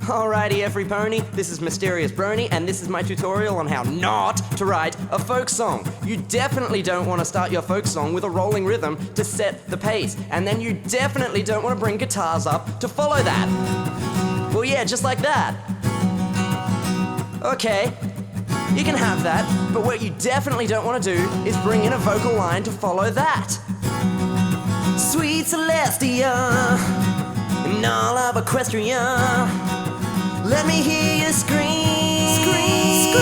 Alrighty, every pony, this is Mysterious Brony, and this is my tutorial on how not to write a folk song. You definitely don't want to start your folk song with a rolling rhythm to set the pace, and then you definitely don't want to bring guitars up to follow that. Well, yeah, just like that. Okay, you can have that, but what you definitely don't want to do is bring in a vocal line to follow that. Sweet Celestia, and all of Equestria, let me hear you scream, scream,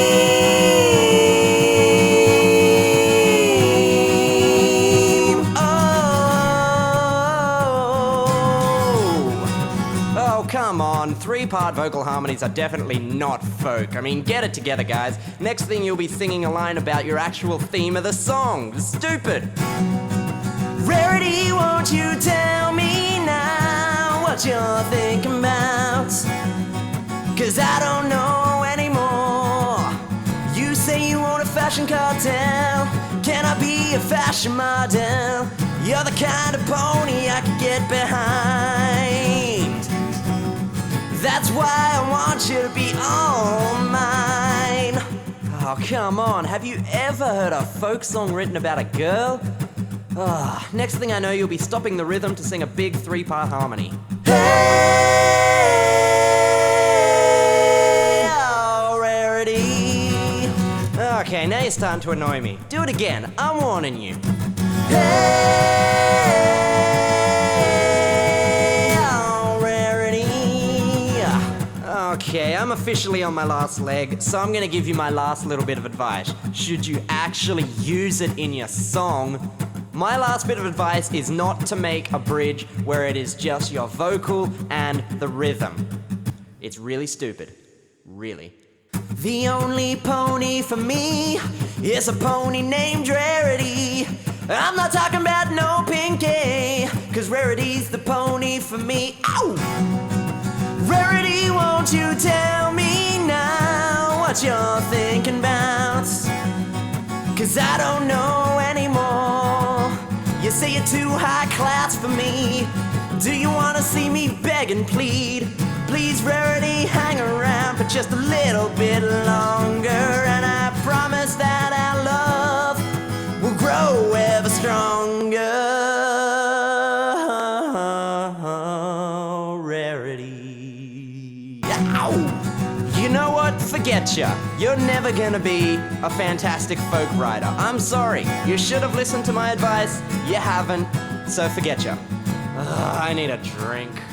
scream. Oh, come on. 3-part vocal harmonies are definitely not folk. I mean, get it together, guys. Next thing you'll be singing a line about your actual theme of the song. Stupid. Rarity, won't you tell me now what you're thinking about? 'Cause I don't know anymore. You say you want a fashion cartel. Can I be a fashion model? You're the kind of pony I could get behind. That's why I want you to be all mine. Oh, come on. Have you ever heard a folk song written about a girl? Oh, next thing I know, you'll be stopping the rhythm to sing a big 3-part harmony. Hey, oh, Rarity. Okay, now you're starting to annoy me. Do it again. I'm warning you. Hey, oh, Rarity. Okay, I'm officially on my last leg, so I'm gonna give you my last little bit of advice. Should you actually use it in your song, my last bit of advice is not to make a bridge where it is just your vocal and the rhythm. It's really stupid. Really. The only pony for me is a pony named Rarity. I'm not talking about no Pinky, 'cause Rarity's the pony for me. Ow! Rarity, won't you tell me now what you're thinking about? 'Cause I don't know anymore. You say you're too high class for me. Do you wanna see me beg and plead? Please, Rarity, hang around for just a little bit longer, and I promise that our love will grow ever stronger. Rarity. Ow! You know what? Forget ya. You're never gonna be a fantastic folk writer. I'm sorry. You should have listened to my advice. You haven't. So forget ya. I need a drink.